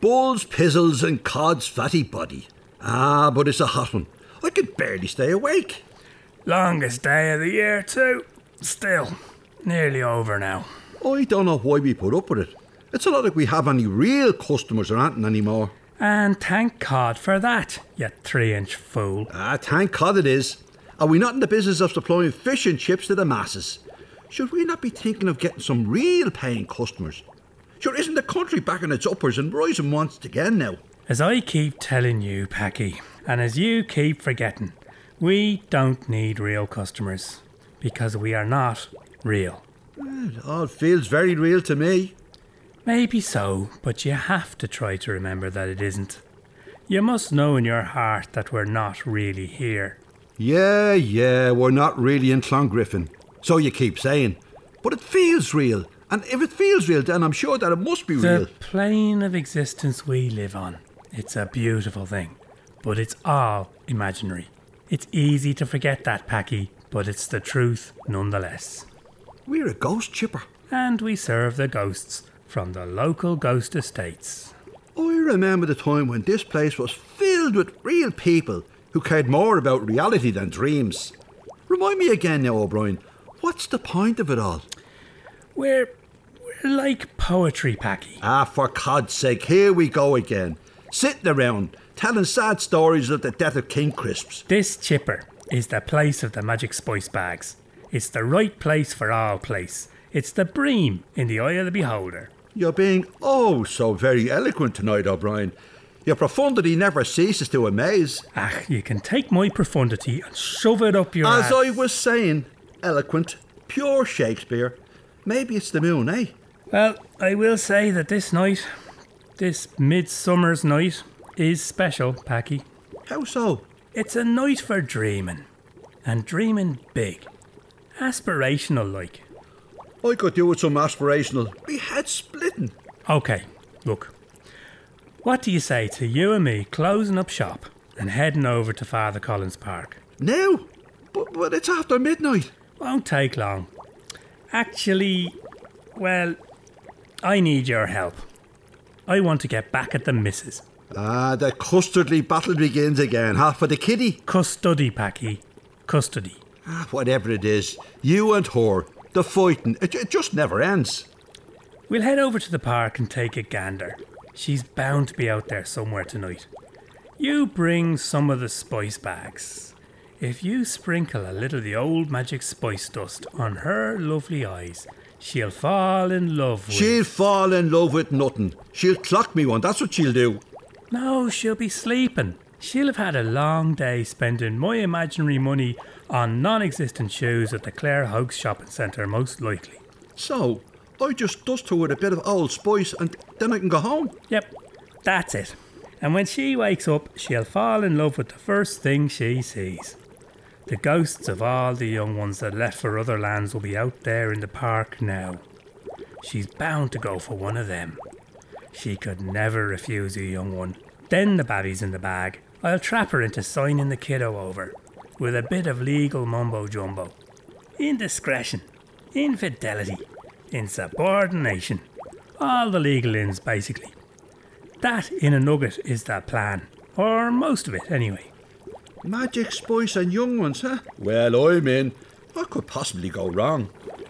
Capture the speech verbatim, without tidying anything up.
Bulls, pizzles and cod's fatty body. Ah, but it's a hot one. I could barely stay awake. Longest day of the year too. Still, nearly over now. I don't know why we put up with it. It's not like we have any real customers or anything anymore. And thank God for that, you three-inch fool. Ah, thank God it is. Are we not in the business of supplying fish and chips to the masses? Should we not be thinking of getting some real paying customers? Sure, isn't the country back on its uppers and rising once again now? As I keep telling you, Packy, and as you keep forgetting, we don't need real customers, because we are not real. Well, it all feels very real to me. Maybe so, but you have to try to remember that it isn't. You must know in your heart that we're not really here. Yeah, yeah, we're not really in Clongriffin. So you keep saying. But it feels real. And if it feels real, then I'm sure that it must be real. The plane of existence we live on. It's a beautiful thing. But it's all imaginary. It's easy to forget that, Packy, but it's the truth nonetheless. We're a ghost chipper. And we serve the ghosts from the local ghost estates. I remember the time when this place was filled with real people who cared more about reality than dreams. Remind me again now, O'Brien, what's the point of it all? We're, we're like poetry, Packy. Ah, for God's sake, here we go again. Sitting around, telling sad stories of the death of King Crisps. This chipper is the place of the magic spice bags. It's the right place for all place. It's the bream in the eye of the beholder. You're being oh so very eloquent tonight, O'Brien. Your profundity never ceases to amaze. Ah, you can take my profundity and shove it up your As ass. I was saying, eloquent, pure Shakespeare. Maybe it's the moon, eh? Well, I will say that this night, this midsummer's night, is special, Packy. How so? It's a night for dreaming. And dreaming big. Aspirational like. I could do with some aspirational. Me head splitting. OK, look. What do you say to you and me closing up shop and heading over to Father Collins Park? Now? But, but it's after midnight. Won't take long. Actually, well, I need your help. I want to get back at the missus. Ah, the custardly battle begins again, huh? For the kiddie? Custody, Packy. Custody. Ah, whatever it is, you and her, the fighting, it, it just never ends. We'll head over to the park and take a gander. She's bound to be out there somewhere tonight. You bring some of the spice bags. If you sprinkle a little of the old magic spice dust on her lovely eyes, she'll fall in love with... She'll fall in love with nothing. She'll clock me one, that's what she'll do. No, she'll be sleeping. She'll have had a long day spending my imaginary money on non-existent shoes at the Clare House shopping centre, most likely. So, I just dust her with a bit of old spice and then I can go home? Yep, that's it. And when she wakes up, she'll fall in love with the first thing she sees. The ghosts of all the young ones that left for other lands will be out there in the park now. She's bound to go for one of them. She could never refuse a young one. Then the babby's in the bag. I'll trap her into signing the kiddo over, with a bit of legal mumbo-jumbo. Indiscretion, infidelity, insubordination. All the legal ins, basically. That, in a nugget, is the plan. Or most of it, anyway. Magic spice and young ones, huh? Well, I'm in. What could possibly go wrong?